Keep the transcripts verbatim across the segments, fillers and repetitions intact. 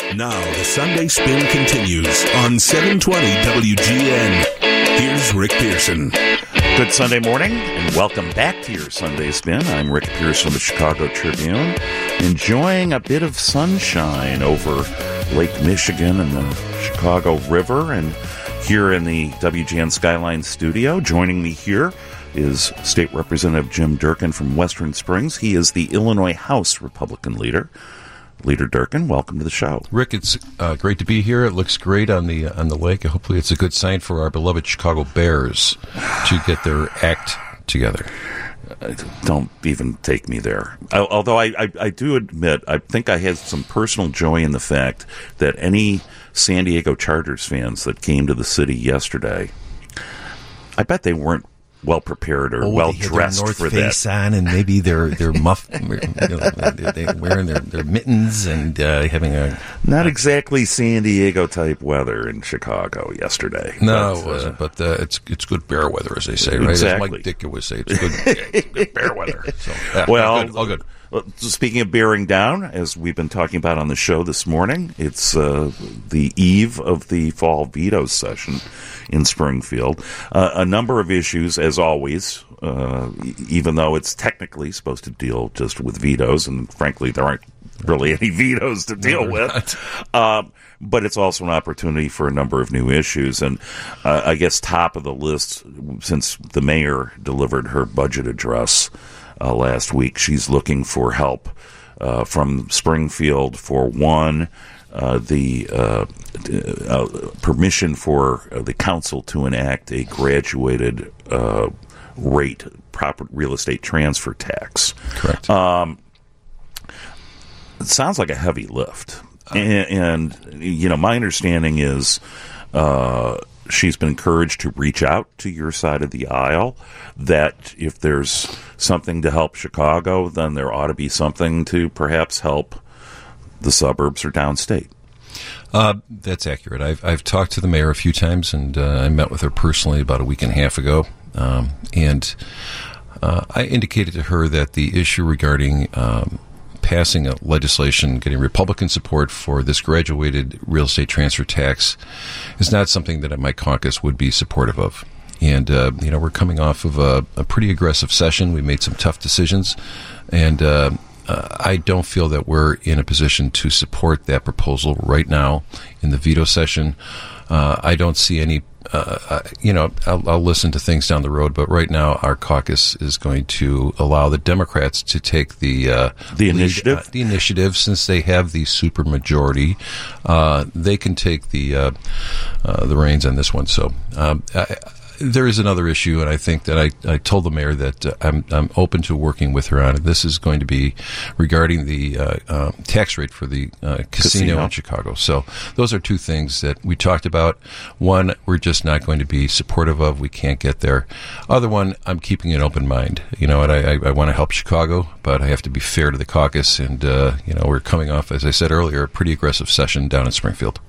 Now the Sunday Spin continues on seven twenty W G N. Here's Rick Pearson. Good Sunday morning, and welcome back to your Sunday Spin. I'm Rick Pearson of the Chicago Tribune, enjoying a bit of sunshine over Lake Michigan and the Chicago River, and here in the W G N Skyline studio. Joining me here is State Representative Jim Durkin from Western Springs. He is the Illinois House Republican leader. Leader Durkin, welcome to the show. Rick, it's uh, great to be here. It looks great on the on the lake. Hopefully it's a good sign for our beloved Chicago Bears to get their act together. Uh, don't even take me there. I, although I, I, I do admit, I think I had some personal joy in the fact that any San Diego Chargers fans that came to the city yesterday, I bet they weren't well prepared or oh, well they had dressed their North for Face that. on, and maybe they're they're muff, you know, they're, they're wearing their, their mittens and uh, having a not exactly San Diego type weather in Chicago yesterday. No, but, it wasn't. Uh, but uh, it's it's good bear weather, as they say, right? Exactly. As Mike Ditka would say, it's good, it's good bear weather. So, yeah, well, all good. All good. Well, speaking of bearing down, as we've been talking about on the show this morning, it's uh, the eve of the fall veto session in Springfield. Uh, a number of issues, as always, uh, even though it's technically supposed to deal just with vetoes, and frankly, there aren't really any vetoes to deal No, with. Um, but it's also an opportunity for a number of new issues. And uh, I guess top of the list, since the mayor delivered her budget address Uh, last week, she's looking for help uh, from Springfield for one, uh, the uh, uh, permission for uh, the council to enact a graduated uh, rate proper real estate transfer tax. Correct. Um, it sounds like a heavy lift, uh, and, and you know, my understanding is Uh, she's been encouraged to reach out to your side of the aisle, that if there's something to help Chicago, then there ought to be something to perhaps help the suburbs or downstate. Uh, that's accurate. I've I've talked to the mayor a few times, and uh, I met with her personally about a week and a half ago, um, and uh, I indicated to her that the issue regarding um, passing a legislation, getting Republican support for this graduated real estate transfer tax is not something that my caucus would be supportive of. And, uh, you know, we're coming off of a, a pretty aggressive session. We made some tough decisions, and uh, uh, I don't feel that we're in a position to support that proposal right now in the veto session. Uh, I don't see any, uh, uh, you know, I'll, I'll listen to things down the road, but right now our caucus is going to allow the Democrats to take the uh, the lead, initiative. Uh, the initiative, since they have the super majority, uh, they can take the uh, uh, the reins on this one. So um, I, there is another issue, and I think that I, I told the mayor that uh, I'm I'm open to working with her on it. This is going to be regarding the uh, uh, tax rate for the uh, casino, casino in Chicago. So those are two things that we talked about. One, we're just not going to be supportive of. We can't get there. Other one, I'm keeping an open mind. You know, and I, I, I want to help Chicago, but I have to be fair to the caucus. And uh, you know, we're coming off, as I said earlier, a pretty aggressive session down in Springfield.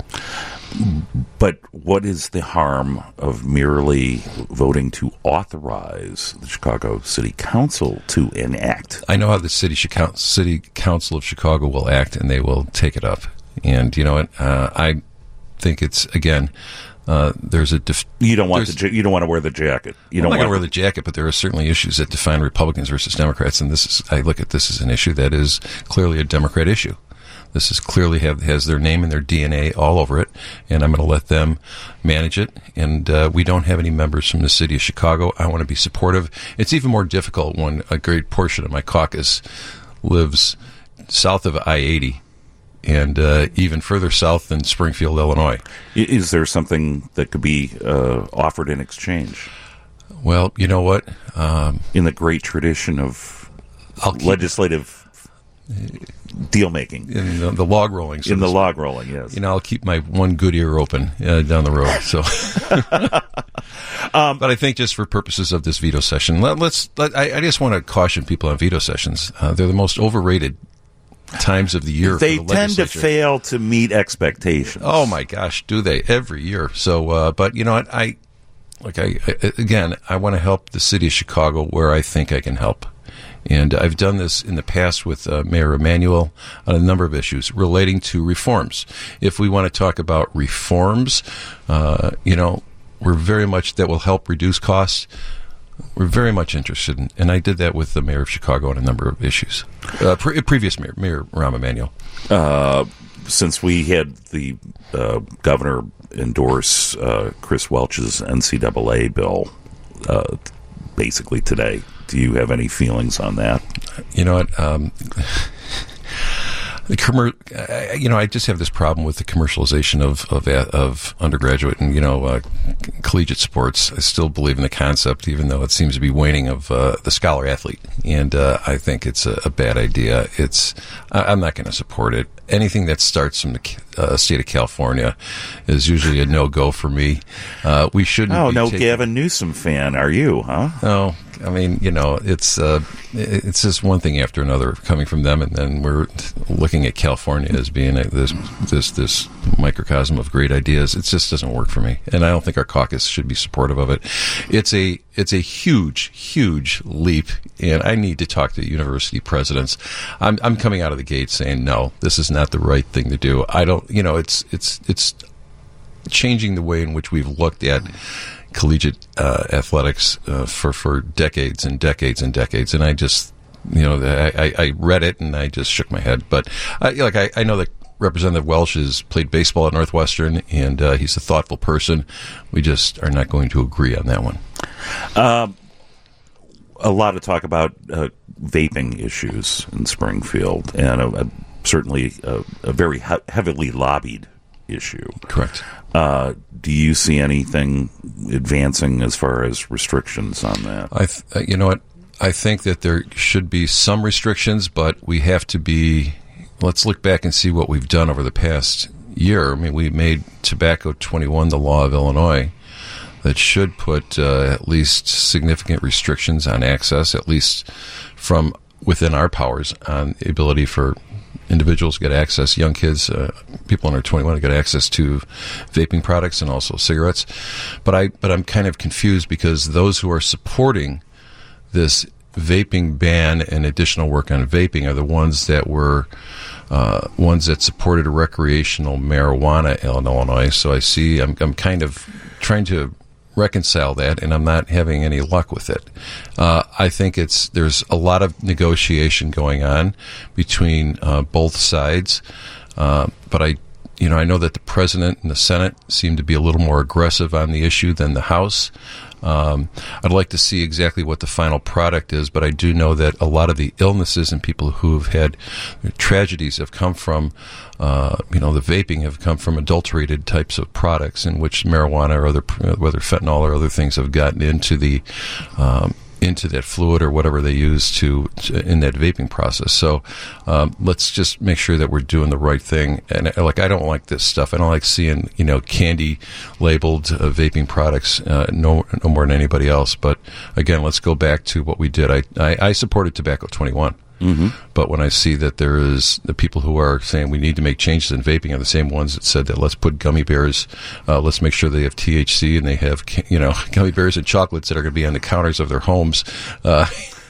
But what is the harm of merely voting to authorize the Chicago City Council to enact? I know how the city, city Council of Chicago will act, and they will take it up. And, you know, uh, I think it's, again, uh, there's a... Def- you don't want the, you don't want to wear the jacket. You I'm don't not going to want wear the jacket, but there are certainly issues that define Republicans versus Democrats, and this is, I look at this as an issue that is clearly a Democrat issue. This is clearly have, has their name and their D N A all over it, and I'm going to let them manage it. And uh, we don't have any members from the city of Chicago. I want to be supportive. It's even more difficult when a great portion of my caucus lives south of I eighty and uh, even further south than Springfield, Illinois. Is there something that could be uh, offered in exchange? Well, you know what? Um, in the great tradition of legislative deal making, in the, the log rolling, so in the log rolling, yes. You know, I'll keep my one good ear open uh, down the road. So, um, but I think just for purposes of this veto session, let, let's. Let, I, I just want to caution people on veto sessions. Uh, they're the most overrated times of the year. They for the tend to legislature. fail to meet expectations. Oh my gosh, do they every year? So, uh, but you know what? I like. I, I again, I want to help the city of Chicago where I think I can help. And I've done this in the past with uh, Mayor Emanuel on a number of issues relating to reforms. If we want to talk about reforms, uh, you know, we're very much, that will help reduce costs. We're very much interested in, and I did that with the mayor of Chicago on a number of issues. Uh, pre- previous mayor, Mayor Rahm Emanuel. Uh, since we had the uh, governor endorse uh, Chris Welch's N C double A bill uh, basically today, do you have any feelings on that? You know what? Um, the commer- you know, I just have this problem with the commercialization of of, of undergraduate and you know uh, collegiate sports. I still believe in the concept, even though it seems to be waning, of uh, the scholar athlete, and uh, I think it's a, a bad idea. It's I, I'm not going to support it. Anything that starts from the uh, state of California is usually a no-go for me. Uh, we shouldn't. Oh, be no, taking- Gavin Newsom fan, are you? Huh? No, I mean, you know, it's uh, it's just one thing after another coming from them, and then we're looking at California as being a, this this this microcosm of great ideas. It just doesn't work for me, and I don't think our caucus should be supportive of it. It's a it's a huge, huge leap, and I need to talk to university presidents. I'm I'm coming out of the gate saying no, this is not the right thing to do. I don't, you know, it's it's it's changing the way in which we've looked at collegiate uh, athletics uh, for, for decades and decades and decades. And I just, you know, I, I read it and I just shook my head. But I, like I, I know that Representative Welch has played baseball at Northwestern, and uh, he's a thoughtful person. We just are not going to agree on that one. Um, a lot of talk about uh, vaping issues in Springfield, and a, a, certainly a, a very he- heavily lobbied issue. Correct. Uh, do you see anything advancing as far as restrictions on that? I, th- you know what? I think that there should be some restrictions, but we have to be. Let's look back and see what we've done over the past year. I mean, we made Tobacco twenty-one the law of Illinois. That should put uh, at least significant restrictions on access, at least from within our powers, on the ability for individuals to get access, young kids, uh, people under twenty-one to get access to vaping products and also cigarettes. But I, but I'm kind of confused because those who are supporting this vaping ban and additional work on vaping are the ones that were uh, ones that supported recreational marijuana in Illinois. So I see, I'm, I'm kind of trying to reconcile that, and I'm not having any luck with it. Uh, I think it's there's a lot of negotiation going on between uh, both sides, uh, but I, you know, I know that the president and the Senate seem to be a little more aggressive on the issue than the House. Um, I'd like to see exactly what the final product is, but I do know that a lot of the illnesses and people who have had tragedies have come from, uh, you know, the vaping have come from adulterated types of products in which marijuana or other, whether fentanyl or other things have gotten into the, um, into that fluid or whatever they use to, to in that vaping process. So um, let's just make sure that we're doing the right thing. And like, I don't like this stuff. I don't like seeing, you know, candy labeled uh, vaping products uh, no no more than anybody else. But again, let's go back to what we did. I I, I supported Tobacco twenty-one. Mm-hmm. But when I see that there is the people who are saying we need to make changes in vaping are the same ones that said that let's put gummy bears, uh, let's make sure they have T H C and they have, you know, gummy bears and chocolates that are going to be on the counters of their homes uh,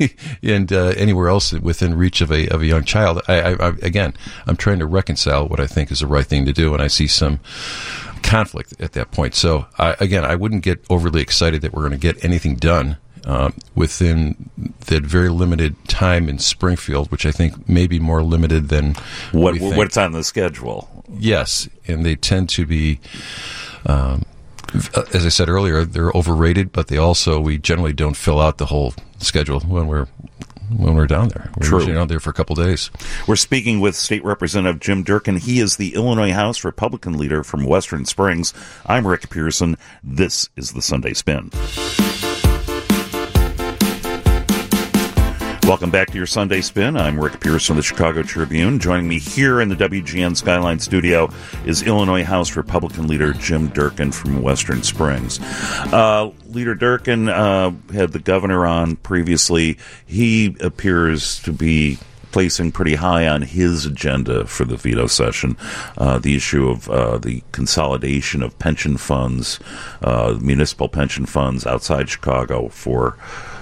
and uh, anywhere else within reach of a of a young child. I, I, I, again, I'm trying to reconcile what I think is the right thing to do, and I see some conflict at that point. So I, again, I wouldn't get overly excited that we're going to get anything done Uh, within that very limited time in Springfield, which I think may be more limited than what, we think. what's on the schedule. Yes, and they tend to be, um, as I said earlier, they're overrated, but they also, we generally don't fill out the whole schedule when we're when we're down there. We're True. usually down there for a couple days. We're speaking with State Representative Jim Durkin. He is the Illinois House Republican leader from Western Springs. I'm Rick Pearson. This is the Sunday Spin. Welcome back to your Sunday Spin. I'm Rick Pearson of the Chicago Tribune. Joining me here in the W G N Skyline studio is Illinois House Republican leader Jim Durkin from Western Springs. Uh, Leader Durkin uh, had the governor on previously. He appears to be placing pretty high on his agenda for the veto session, uh, the issue of uh, the consolidation of pension funds, uh, municipal pension funds outside Chicago for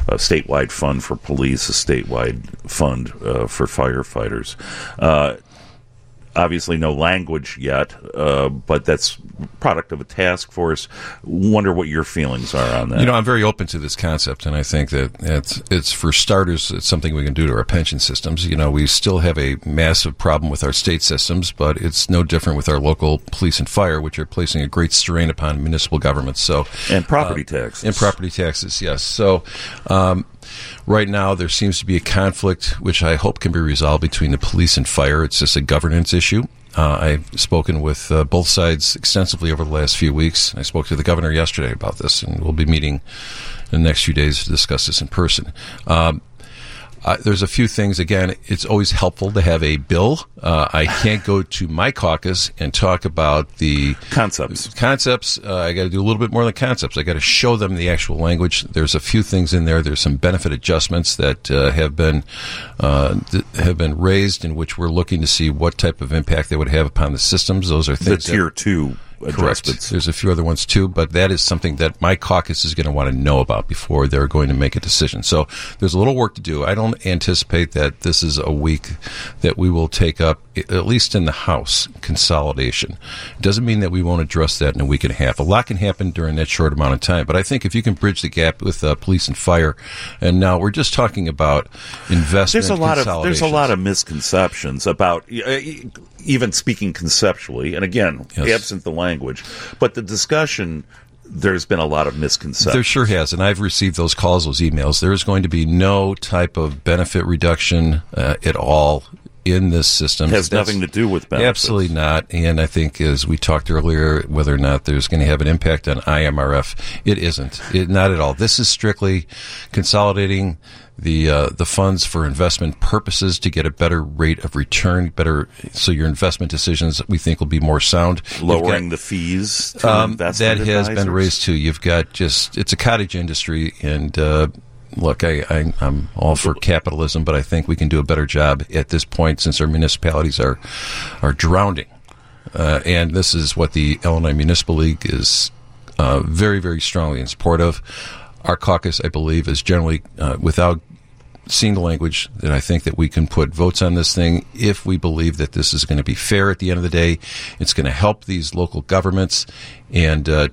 a statewide fund for police, a statewide fund uh, for firefighters. Uh, Obviously, no language yet, uh, but that's product of a task force. Wonder what your feelings are on that. You know, I'm very open to this concept, and I think that it's, it's for starters, it's something we can do to our pension systems. You know, we still have a massive problem with our state systems, but it's no different with our local police and fire, which are placing a great strain upon municipal governments. So, and property uh, taxes. And property taxes, yes. So, um, right now, there seems to be a conflict, which I hope can be resolved between the police and fire. It's just a governance issue. Uh, I've spoken with uh, both sides extensively over the last few weeks. I spoke to the governor yesterday about this, and we'll be meeting in the next few days to discuss this in person. Um, Uh, there's a few things. Again, it's always helpful to have a bill. Uh, I can't go to my caucus and talk about the concepts. Concepts. Uh, I got to do a little bit more than concepts. I got to show them the actual language. There's a few things in there. There's some benefit adjustments that uh, have been uh, th- have been raised, in which we're looking to see what type of impact they would have upon the systems. Those are things. The tier that, two. Correct. There's a few other ones too, but that is something that my caucus is going to want to know about before they're going to make a decision. So there's a little work to do. I don't anticipate that this is a week that we will take up, at least in the House, consolidation. It doesn't mean that we won't address that in a week and a half. A lot can happen during that short amount of time, but I think if you can bridge the gap with uh, police and fire, and now we're just talking about investment. There's a lot of there's a lot of misconceptions about uh, even speaking conceptually, and again, yes. absent the language, but the discussion, there's been a lot of misconceptions. There sure has, and I've received those calls, those emails. There is going to be no type of benefit reduction uh, at all in this system. It has That's nothing to do with benefits. Absolutely not. And I think, as we talked earlier, whether or not there's going to have an impact on I M R F, it isn't. It, not at all. This is strictly consolidating the uh, the funds for investment purposes to get a better rate of return, better so your investment decisions, we think, will be more sound. Lowering got, the fees to um, investment that has advisors? Been raised too. You've got just, it's a cottage industry, and uh, look, I, I, I'm all for capitalism, but I think we can do a better job at this point since our municipalities are are drowning. Uh, and this is what the Illinois Municipal League is uh, very, very strongly in support of. Our caucus, I believe, is generally, uh, without seeing the language, that I think that we can put votes on this thing if we believe that this is going to be fair at the end of the day. It's going to help these local governments, and uh,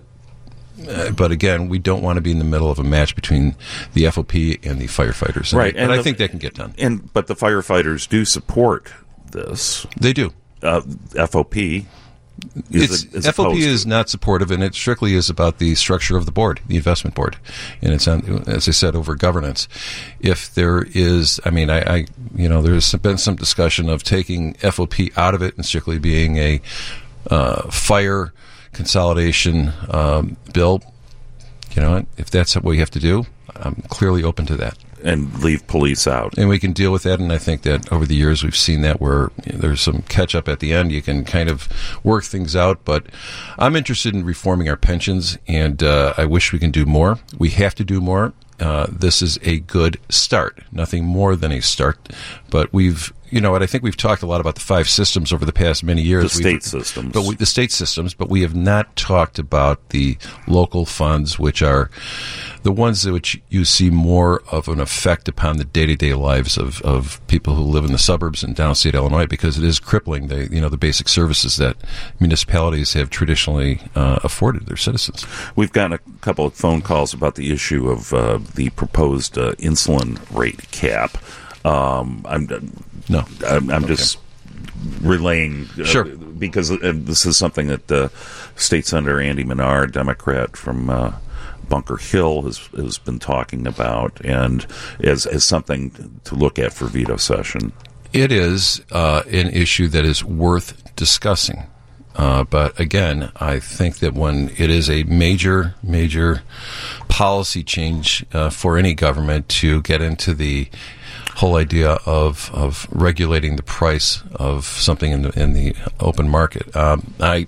uh, but again, we don't want to be in the middle of a match between the F O P and the firefighters. And right, I, and but the, I think that can get done. And but the firefighters do support this. They do. Uh, F O P. Is it's, a, F O P is not supportive, and it strictly is about the structure of the board, the investment board, and it's on, as I said, over governance. If there is, I mean, I, I, you know, there's been some discussion of taking F O P out of it and strictly being a uh, fire consolidation um, bill. You know, if that's what we have to do, I'm clearly open to that. And leave police out. And we can deal with that, and I think that over the years we've seen that where you know, there's some catch-up at the end. You can kind of work things out, but I'm interested in reforming our pensions, and uh, I wish we can do more. We have to do more. Uh, this is a good start, nothing more than a start, but we've You know what? I think we've talked a lot about the five systems over the past many years. The state we've, systems. But we, the state systems, but we have not talked about the local funds, which are the ones that which you see more of an effect upon the day-to-day lives of, of people who live in the suburbs in downstate Illinois, because it is crippling the you know the basic services that municipalities have traditionally uh, afforded their citizens. We've gotten a couple of phone calls about the issue of uh, the proposed uh, insulin rate cap. Um, I'm no, I'm, I'm okay. just relaying, uh, sure, because uh, this is something that uh, State Senator Andy Menard, Democrat from uh, Bunker Hill, has has been talking about, and as as something to look at for veto session. It is uh, an issue that is worth discussing. Uh, but again, I think that when it is a major, major policy change uh, for any government to get into the whole idea of of regulating the price of something in the in the open market, um, I.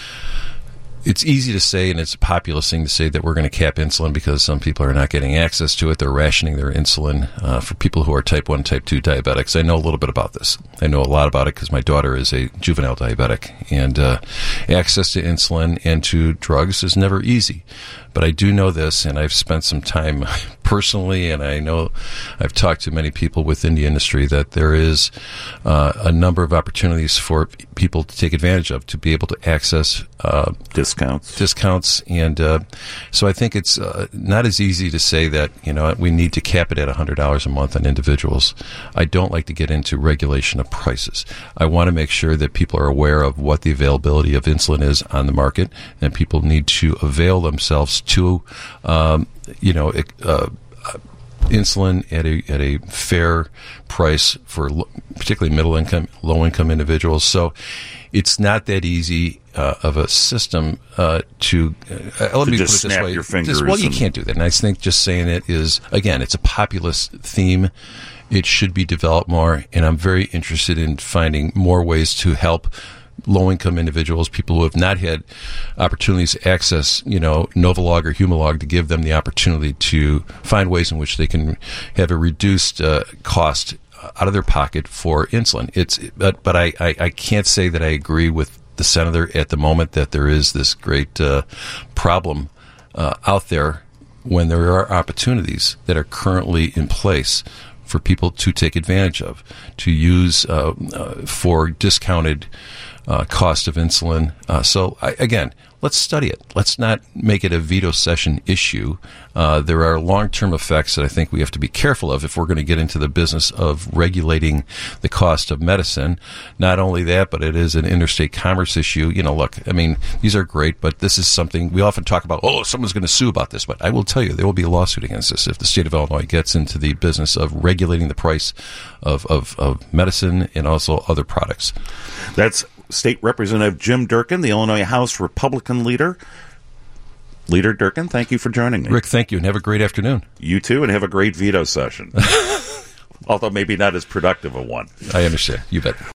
It's easy to say, and it's a populist thing to say, that we're going to cap insulin because some people are not getting access to it. They're rationing their insulin uh, for people who are type one, type two diabetics. I know a little bit about this. I know a lot about it because my daughter is a juvenile diabetic, and uh, access to insulin and to drugs is never easy. But I do know this, and I've spent some time personally, and I know I've talked to many people within the industry, that there is uh, a number of opportunities for p- people to take advantage of, to be able to access uh, discounts. Discounts, and uh, so I think it's uh, not as easy to say that, you know, we need to cap it at one hundred dollars a month on individuals. I don't like to get into regulation of prices. I want to make sure that people are aware of what the availability of insulin is on the market, and people need to avail themselves to, um, you know, uh, insulin at a at a fair price for lo- particularly middle income, low income individuals. So it's not that easy uh, of a system uh, to. Uh, let to me just put it this snap way. your fingers. Just, well, you and... can't do that. And I think just saying it is, again, it's a populist theme. It should be developed more, and I'm very interested in finding more ways to help low-income individuals, people who have not had opportunities to access, you know, Novolog or Humalog, to give them the opportunity to find ways in which they can have a reduced uh, cost out of their pocket for insulin. It's, but but I, I, I can't say that I agree with the senator at the moment that there is this great uh, problem uh, out there when there are opportunities that are currently in place for people to take advantage of, to use uh, uh, for discounted uh, cost of insulin. Uh, so, I, again, let's study it. Let's not make it a veto session issue. Uh, there are long-term effects that I think we have to be careful of if we're going to get into the business of regulating the cost of medicine. Not only that, but it is an interstate commerce issue. You know, look, I mean, these are great, but this is something we often talk about, oh, someone's going to sue about this. But I will tell you, there will be a lawsuit against this if the state of Illinois gets into the business of regulating the price of, of, of medicine and also other products. That's State Representative Jim Durkin, the Illinois House Republican leader. Leader Durkin, thank you for joining me. Rick, thank you, and have a great afternoon. You too, and have a great veto session. Although maybe not as productive a one. I understand. You bet.